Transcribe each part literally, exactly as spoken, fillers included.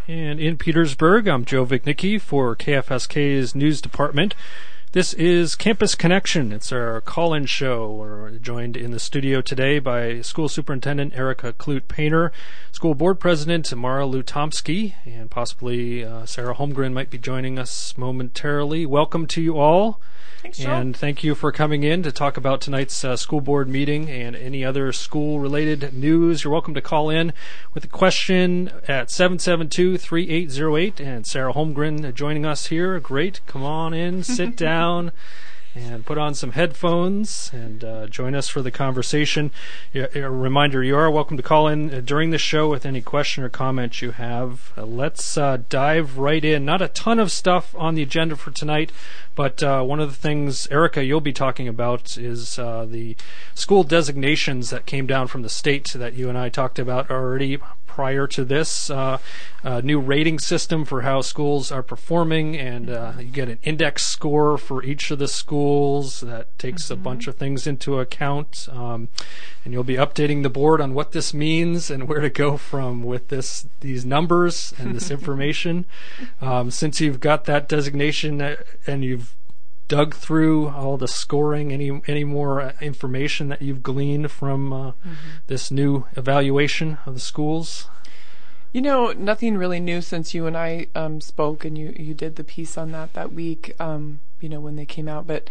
And in Petersburg, I'm Joe Vignicki for K F S K's News Department. This is Campus Connection. It's our call-in show. We're joined in the studio today by School Superintendent Erica Clute-Painter, School Board President Mara Lutomsky, and possibly uh, Sarah Holmgren might be joining us momentarily. Welcome to you all. Thanks, Joe. And thank you for coming in to talk about tonight's uh, school board meeting and any other school-related news. You're welcome to call in with a question at seven seven two, three eight zero eight. And Sarah Holmgren joining us here. Great. Come on in, sit down, and put on some headphones and uh, join us for the conversation. A reminder, you are welcome to call in during the show with any question or comment you have. Uh, let's uh, dive right in. Not a ton of stuff on the agenda for tonight, but uh, one of the things, Erica, you'll be talking about is uh, the school designations that came down from the state that you and I talked about already prior to this. Uh, uh, new rating system for how schools are performing, and uh, you get an index score for each of the schools that takes mm-hmm. a bunch of things into account. Um, and you'll be updating the board on what this means and where to go from with this, these numbers and this information. Um, since you've got that designation and you've dug through all the scoring, any any more information that you've gleaned from uh, mm-hmm. this new evaluation of the schools? You know, nothing really new since you and I um, spoke, and you, you did the piece on that that week, um, you know, when they came out. But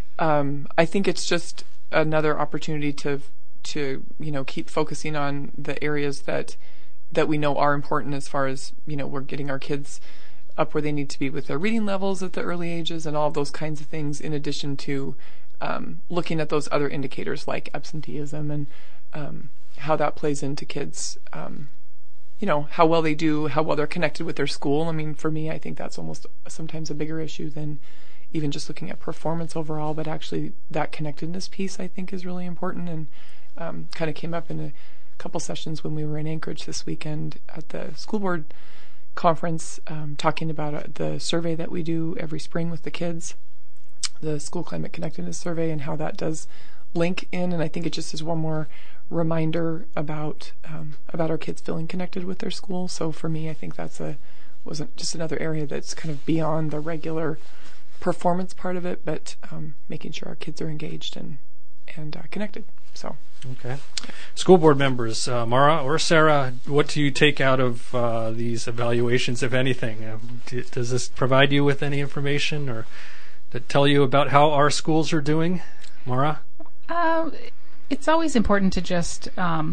um, I think it's just another opportunity to, to you know, keep focusing on the areas that that we know are important as far as, you know, we're getting our kids up where they need to be with their reading levels at the early ages and all of those kinds of things, in addition to um, looking at those other indicators like absenteeism and um, how that plays into kids, um, you know, how well they do, how well they're connected with their school. I mean, for me, I think that's almost sometimes a bigger issue than even just looking at performance overall, but actually that connectedness piece I think is really important, and um, kind of came up in a couple sessions when we were in Anchorage this weekend at the school board conference, um, talking about uh, the survey that we do every spring with the kids, the School Climate Connectedness Survey, and how that does link in. And I think it just is one more reminder about um, about our kids feeling connected with their school. So for me, I think that's a wasn't just another area that's kind of beyond the regular performance part of it, but um, making sure our kids are engaged and and uh, connected. So. Okay. School board members, uh, Mara or Sarah, what do you take out of uh, these evaluations, if anything? Uh, d- does this provide you with any information or to tell you about how our schools are doing? Mara? Uh, it's always important to just um,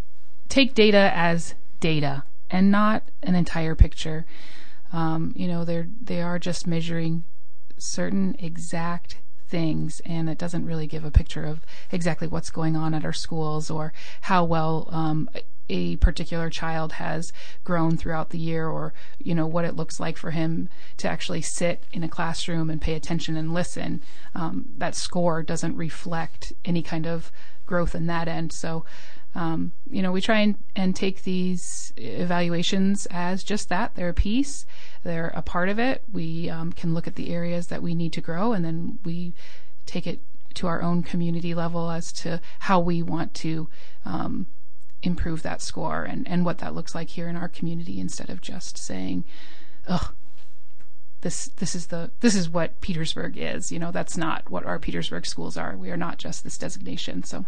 take data as data and not an entire picture. Um, you know, they're they are just measuring certain exact things, and it doesn't really give a picture of exactly what's going on at our schools or how well um, a particular child has grown throughout the year, or you know what it looks like for him to actually sit in a classroom and pay attention and listen. Um, that score doesn't reflect any kind of growth in that end. So um, you know we try and, and take these evaluations as just that. They're a piece. They're a part of it. We um, can look at the areas that we need to grow, and then we take it to our own community level as to how we want to um, improve that score and, and what that looks like here in our community, instead of just saying, "Ugh, this this is the this is what Petersburg is." You know, that's not what our Petersburg schools are. We are not just this designation. So.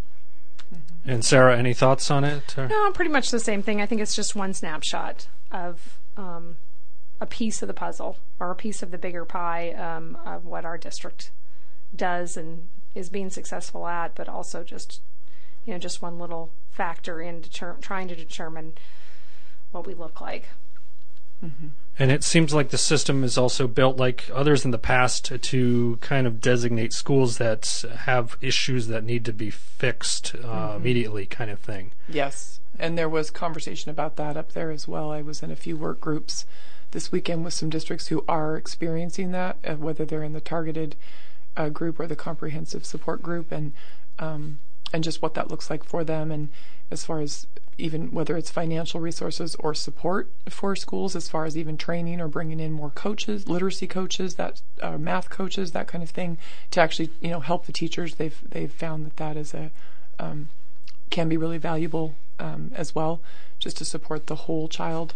And Sarah, any thoughts on it? Or? No, pretty much the same thing. I think it's just one snapshot of um, a piece of the puzzle, or a piece of the bigger pie um, of what our district does and is being successful at, but also just, you know, just one little factor in deter- trying to determine what we look like. Mm-hmm. And it seems like the system is also built, like others in the past, to kind of designate schools that have issues that need to be fixed uh, mm-hmm. immediately, kind of thing. Yes, and there was conversation about that up there as well. I was in a few work groups this weekend with some districts who are experiencing that, uh, whether they're in the targeted uh, group or the comprehensive support group, and um, and just what that looks like for them, and as far as even whether it's financial resources or support for schools, as far as even training or bringing in more coaches, literacy coaches, that uh, math coaches, that kind of thing, to actually, you know, help the teachers. They've they've found that that is a um, can be really valuable um, as well, just to support the whole child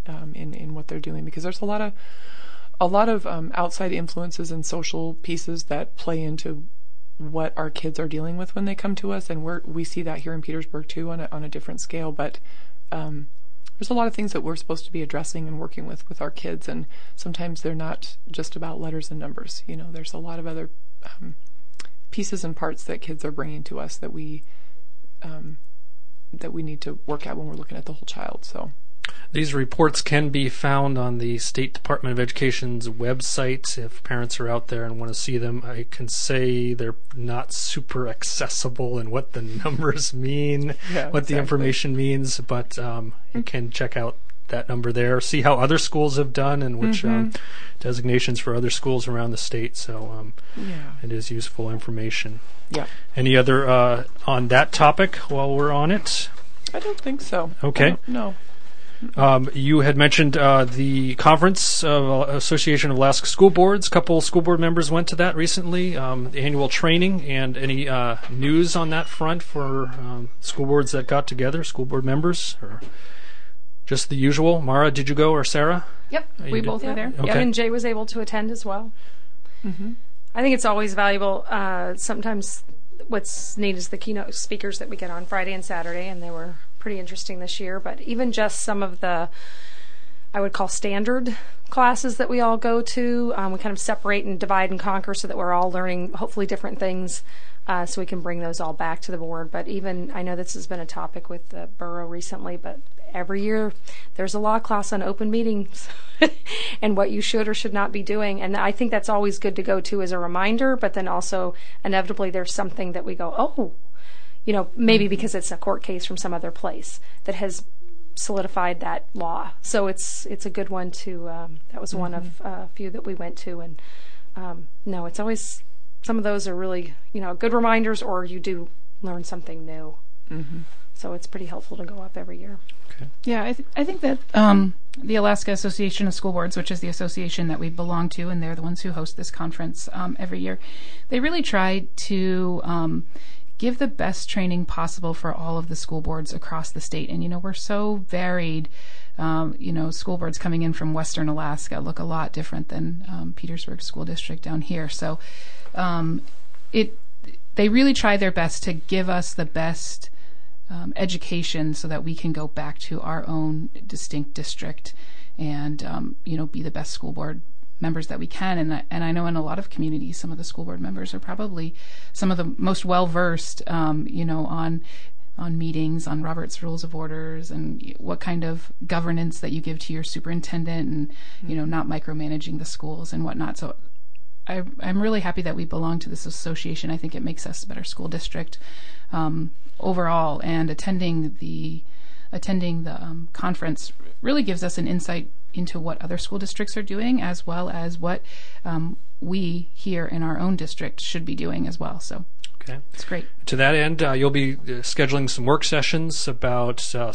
um, in in what they're doing, because there's a lot of a lot of um, outside influences and social pieces that play into what our kids are dealing with when they come to us, and we're we see that here in Petersburg too on a on a different scale. But um, there's a lot of things that we're supposed to be addressing and working with with our kids, and sometimes they're not just about letters and numbers. You know, there's a lot of other um, pieces and parts that kids are bringing to us that we um, that we need to work at when we're looking at the whole child. So. These reports can be found on the State Department of Education's website. If parents are out there and want to see them, I can say they're not super accessible and what the numbers mean, Yeah, what exactly. the information means, but um, you can check out that number there, see how other schools have done and which Mm-hmm. um, designations for other schools around the state. So um, Yeah. it is useful information. Yeah. Any other uh, on that topic while we're on it? I don't think so. Okay. No. Um, you had mentioned uh, the conference of uh, Association of Alaska School Boards. A couple school board members went to that recently. Um, the annual training, and any uh, news on that front for um, school boards that got together, school board members, or just the usual? Mara, did you go, or Sarah? Yep. Uh, you We did? both were there. Okay. Yeah, and Jay was able to attend as well. Mm-hmm. I think it's always valuable. Uh, sometimes what's neat is the keynote speakers that we get on Friday and Saturday, and they were pretty interesting this year. But even just some of the, I would call standard classes that we all go to, um, we kind of separate and divide and conquer so that we're all learning hopefully different things, uh, so we can bring those all back to the board. But even, I know this has been a topic with the borough recently, but every year there's a law class on open meetings and what you should or should not be doing. And I think that's always good to go to as a reminder, but then also inevitably there's something that we go, oh, you know, maybe mm-hmm. because it's a court case from some other place that has solidified that law. So it's it's a good one to, um, that was mm-hmm. one of a uh, few that we went to. And um, no, it's always, some of those are really, you know, good reminders, or you do learn something new. Mm-hmm. So it's pretty helpful to go up every year. Okay. Yeah, I, th- I think that um, the Alaska Association of School Boards, which is the association that we belong to, and they're the ones who host this conference um, every year, they really try to um, give the best training possible for all of the school boards across the state. And, you know, we're so varied. Um, you know, school boards coming in from Western Alaska look a lot different than um, Petersburg School District down here. So um, it they really try their best to give us the best Um, education so that we can go back to our own distinct district and um, you know, be the best school board members that we can. And I, and I know in a lot of communities, some of the school board members are probably some of the most well versed, um, you know, on on meetings, on Robert's Rules of Orders, and what kind of governance that you give to your superintendent, and you know, not micromanaging the schools and whatnot. So I, I'm really happy that we belong to this association. I think it makes us a better school district um, overall, and attending the attending the um, conference really gives us an insight into what other school districts are doing, as well as what um, we here in our own district should be doing as well. So Okay. it's great. To that end, uh, you'll be uh, scheduling some work sessions about uh,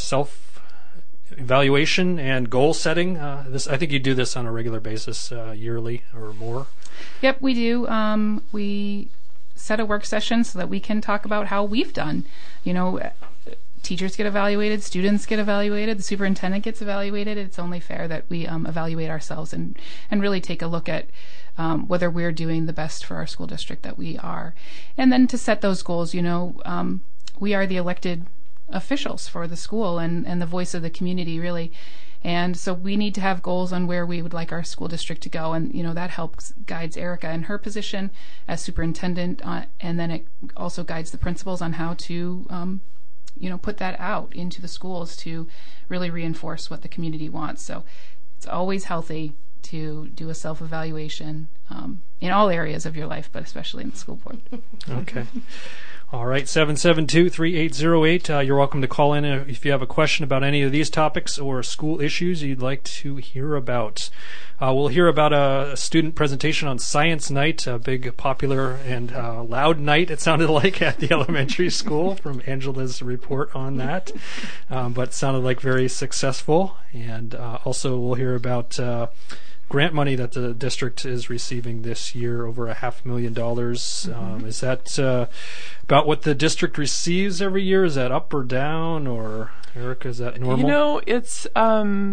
self-evaluation and goal setting. Uh, this, I think you do this on a regular basis, uh, yearly or more. Yep, we do. Um, we set a work session so that we can talk about how we've done. You know, teachers get evaluated, students get evaluated, the superintendent gets evaluated. It's only fair that we um, evaluate ourselves and, and really take a look at um, whether we're doing the best for our school district that we are. And then to set those goals, you know, um, we are the elected officials for the school and, and the voice of the community, really. And so we need to have goals on where we would like our school district to go. And, you know, that helps guides Erica in her position as superintendent. Uh, and then it also guides the principals on how to, um, you know, put that out into the schools to really reinforce what the community wants. So it's always healthy to do a self-evaluation um, in all areas of your life, but especially in the school board. Okay. All right, seven seven two, three eight zero eight. Uh, you're welcome to call in if you have a question about any of these topics or school issues you'd like to hear about. Uh, we'll hear about a student presentation on Science Night, a big, popular, and uh, loud night, it sounded like, at the elementary school, from Angela's report on that. Um, but it sounded like very successful. And uh, also we'll hear about Uh, grant money that the district is receiving this year, over a half million dollars. Mm-hmm. Um, is that uh, about what the district receives every year? Is that up or down, or Erica, is that normal? You know, it's um,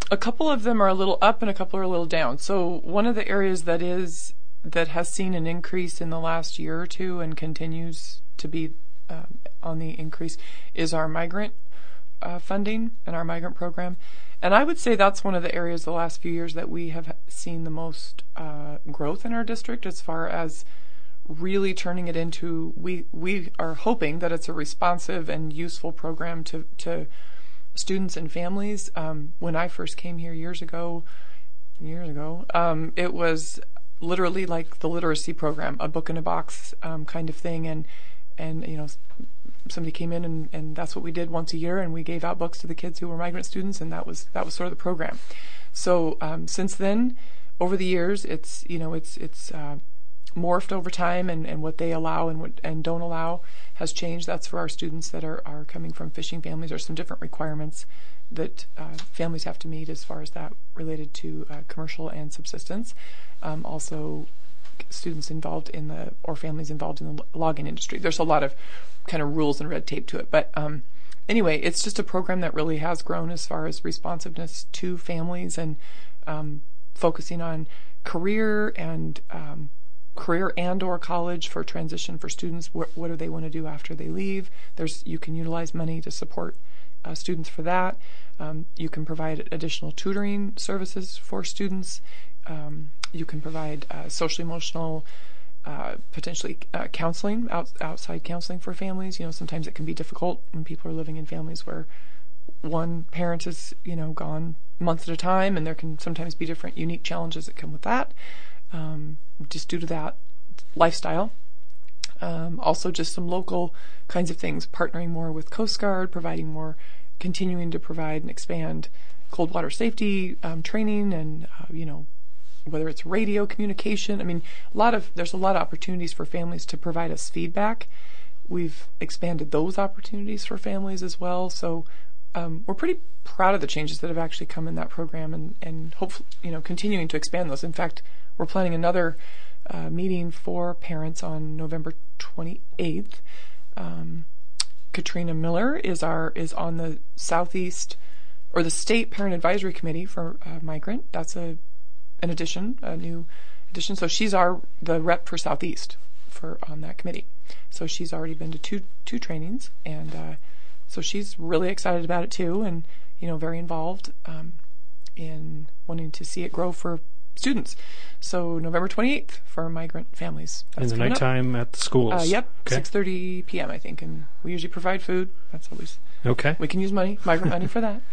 a couple of them are a little up and a couple are a little down. So one of the areas that is that has seen an increase in the last year or two and continues to be um, on the increase is our migrant uh, funding and our migrant program. And I would say that's one of the areas the last few years that we have seen the most uh, growth in our district as far as really turning it into, we we are hoping that it's a responsive and useful program to, to students and families. Um, when I first came here years ago, years ago, um, it was literally like the literacy program, a book in a box um, kind of thing. And, and you know, somebody came in and, and that's what we did once a year, and we gave out books to the kids who were migrant students, and that was that was sort of the program. So um, since then, over the years, it's you know it's it's uh, morphed over time, and, and what they allow and what and don't allow has changed. That's for our students that are, are coming from fishing families. There's some different requirements that uh, families have to meet as far as that related to uh, commercial and subsistence. Um, also, students involved in the or families involved in the logging industry. There's a lot of kind of rules and red tape to it, but um, anyway, it's just a program that really has grown as far as responsiveness to families and um, focusing on career and um, career and or college for transition for students. What, what do they want to do after they leave? There's you can utilize money to support uh, students for that. Um, you can provide additional tutoring services for students. Um, you can provide uh, social emotional, uh, potentially uh, counseling, out, outside counseling for families. You know, sometimes it can be difficult when people are living in families where one parent is, you know, gone months at a time, and there can sometimes be different unique challenges that come with that. Um, just due to that lifestyle. Um, also just some local kinds of things, partnering more with Coast Guard, providing more, continuing to provide and expand cold water safety um, training and, uh, you know, whether it's radio communication. I mean, a lot of, there's a lot of opportunities for families to provide us feedback. We've expanded those opportunities for families as well. So um, we're pretty proud of the changes that have actually come in that program, and, and hopefully, you know, continuing to expand those. In fact, we're planning another uh, meeting for parents on November twenty-eighth. Um, Katrina Miller is our is on the Southeast or the State Parent Advisory Committee for uh, migrant. That's a an addition, a new addition. So she's our the rep for Southeast for on that committee. So she's already been to two two trainings, and uh, so she's really excited about it too, and you know very involved um, in wanting to see it grow for students. So November twenty-eighth for migrant families. That's in the nighttime at the schools. Uh, yep, okay. six thirty p.m. I think, and we usually provide food. That's always okay. We can use money, migrant money for that.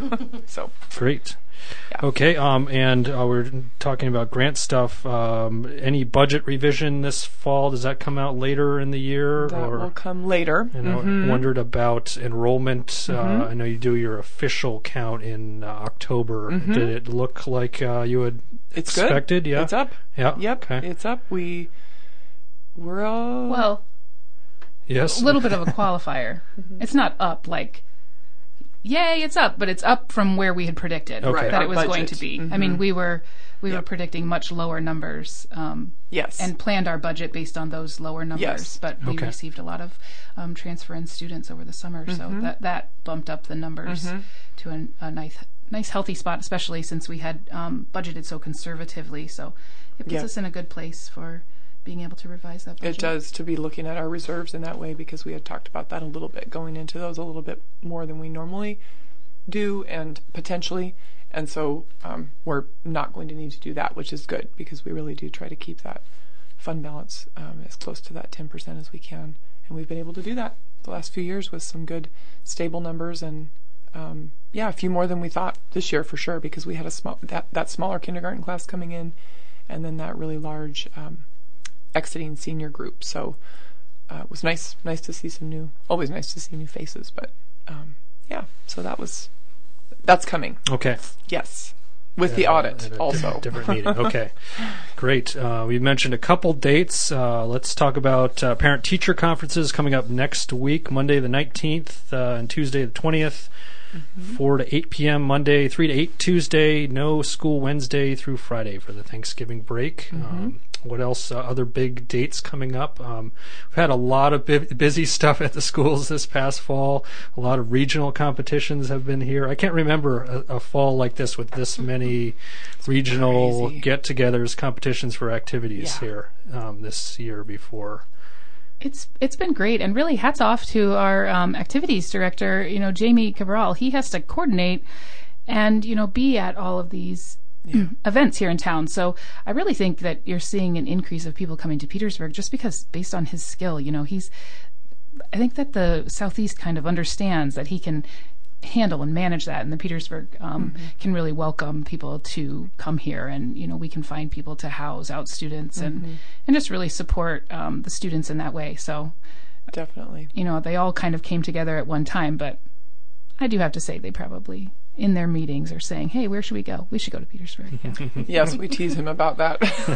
So great. Yeah. Okay, um, and uh, we're talking about grant stuff. Um, any budget revision this fall? Does that come out later in the year? That or? will come later. And mm-hmm. I wondered about enrollment. Mm-hmm. Uh, I know you do your official count in uh, October. Mm-hmm. Did it look like uh, you had it's expected? Good. Yeah, it's up. Yeah, yep, okay. It's up. We we're all well. Yes, a little bit of a qualifier. Mm-hmm. It's not up like. Yay, it's up, but it's up from where we had predicted okay. that Our it was budget. going to be. Mm-hmm. I mean, we were we yep. were predicting much lower numbers, um, yes, and planned our budget based on those lower numbers. Yes. But we okay. received a lot of um, transfer in students over the summer, mm-hmm. so that that bumped up the numbers mm-hmm. to a, a nice nice healthy spot, especially since we had um, budgeted so conservatively. So it puts yep. us in a good place for being able to revise that budget. It does, to be looking at our reserves in that way, because we had talked about that a little bit, going into those a little bit more than we normally do, and potentially, and so um, we're not going to need to do that, which is good, because we really do try to keep that fund balance um, as close to that ten percent as we can, and we've been able to do that the last few years with some good stable numbers, and um, yeah, a few more than we thought this year for sure, because we had a small that, that smaller kindergarten class coming in, and then that really large um, exiting senior group. So uh, it was nice nice to see some new, always nice to see new faces, but um, yeah, so that was that's coming. Okay. Yes. With At the a- audit at a also. Different meeting. Okay. Great. Uh, we mentioned a couple dates. Uh, let's talk about uh, parent-teacher conferences coming up next week, Monday the nineteenth uh, and Tuesday the twentieth. Mm-hmm. four to eight p.m. Monday, three to eight Tuesday. No school Wednesday through Friday for the Thanksgiving break. Mm-hmm. Um, what else? Uh, other big dates coming up. Um, we've had a lot of bu- busy stuff at the schools this past fall. A lot of regional competitions have been here. I can't remember a, a fall like this with this many it's regional crazy. get-togethers, competitions for activities yeah. here um, this year before. It's it's been great, and really hats off to our um, activities director, you know, Jamie Cabral. He has to coordinate and, you know, be at all of these yeah. events here in town. So I really think that you're seeing an increase of people coming to Petersburg just because based on his skill, you know, he's, I think that the Southeast kind of understands that he can handle and manage that, and the Petersburg um, mm-hmm. can really welcome people to come here, and you know we can find people to house out students and mm-hmm. and just really support um, the students in that way. So definitely, you know, they all kind of came together at one time, but I do have to say they probably in their meetings are saying, hey, where should we go? We should go to Petersburg. Yeah. Yes, we tease him about that.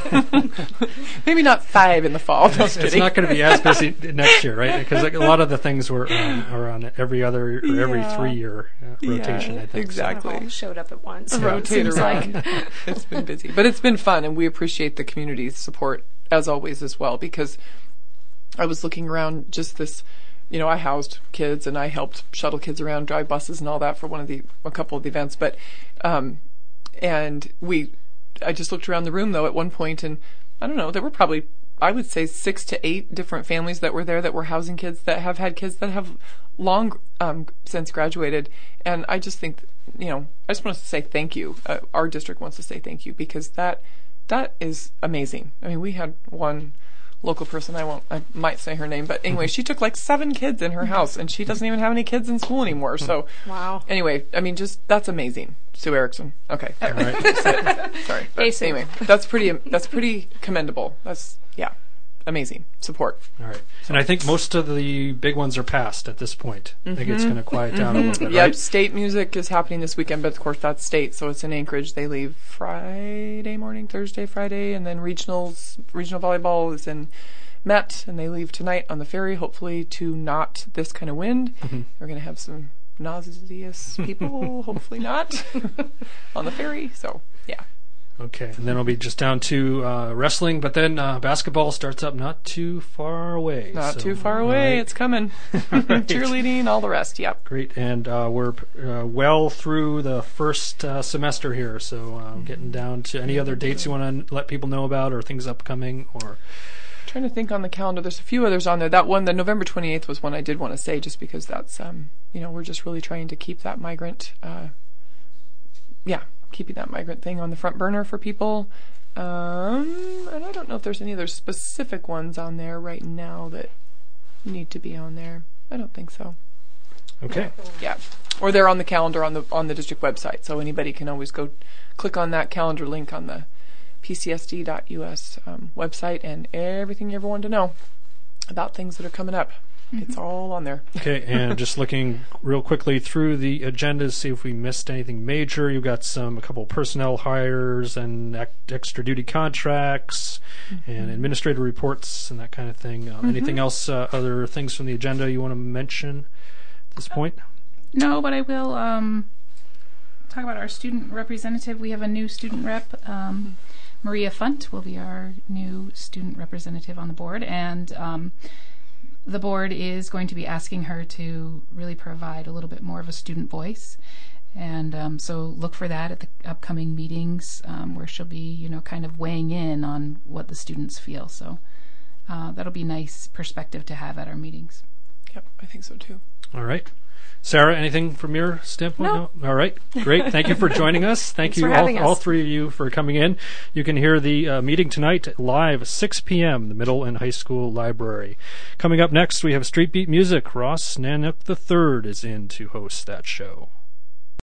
Maybe not five in the fall. No, it's it's not going to be as busy next year, right? Because like, a lot of the things were um, are on every other or every yeah. three year uh, rotation, yeah, I think. Exactly. So. Showed up at once. Yeah. Rotate around. Like. It's been busy. But it's been fun, and we appreciate the community's support, as always, as well, because I was looking around just this... You know, I housed kids and I helped shuttle kids around, drive buses and all that for one of the, a couple of the events. But, um, and we, I just looked around the room though at one point and I don't know, there were probably, I would say six to eight different families that were there that were housing kids that have had kids that have long, um, since graduated. And I just think, you know, I just want to say thank you. Uh, our district wants to say thank you because that, that is amazing. I mean, we had one local person, I won't, I might say her name, but anyway, she took like seven kids in her house, and she doesn't even have any kids in school anymore. So, wow. Anyway, I mean, just that's amazing, Sue Erickson. Okay, all right. Sorry, but hey, anyway, that's pretty. That's pretty commendable. That's yeah, amazing support. All right, and I think most of the big ones are past at this point. Mm-hmm. I think it's going to quiet down mm-hmm. a little bit. Yep, right? State music is happening this weekend, but of course that's state, so it's in Anchorage. They leave Friday morning, Thursday, Friday, and then regionals. Regional volleyball is in Met, and they leave tonight on the ferry, hopefully to not this kind of wind. Mm-hmm. We're going to have some nauseous people, hopefully not, on the ferry. So, yeah. Okay, and then it'll be just down to uh, wrestling, but then uh, basketball starts up not too far away. Not so, too far away. Right. It's coming. Right. Cheerleading, all the rest. Yep. Great, and uh, we're uh, well through the first uh, semester here, so uh, mm-hmm. getting down to any other dates you want to let people know about or things upcoming or... Trying to think on the calendar. There's a few others on there. That one, the November twenty-eighth, was one I did want to say, just because that's, um, you know, we're just really trying to keep that migrant, uh, yeah, keeping that migrant thing on the front burner for people. Um, and I don't know if there's any other specific ones on there right now that need to be on there. I don't think so. Okay. Yeah, or they're on the calendar on the on the district website, so anybody can always go click on that calendar link on the P C S D dot U S um, website, and everything you ever wanted to know about things that are coming up. Mm-hmm. It's all on there. Okay, and just looking real quickly through the agenda to see if we missed anything major. You've got some a couple of personnel hires and act, extra duty contracts mm-hmm. and administrative reports and that kind of thing. Um, mm-hmm. Anything else, uh, other things from the agenda you want to mention at this point? No, but I will um, talk about our student representative. We have a new student rep. Um, Maria Funt will be our new student representative on the board, and um, the board is going to be asking her to really provide a little bit more of a student voice, and um, so look for that at the upcoming meetings um, where she'll be, you know, kind of weighing in on what the students feel. So uh, that'll be a nice perspective to have at our meetings. Yep, I think so too. All right. Sarah, anything from your standpoint? No. no? All right. Great. Thank you for joining us. Thank Thanks you, for all, having us. all three of you, for coming in. You can hear the uh, meeting tonight live, six p.m., the Middle and High School Library. Coming up next, we have Street Beat Music. Ross Nanook the third is in to host that show.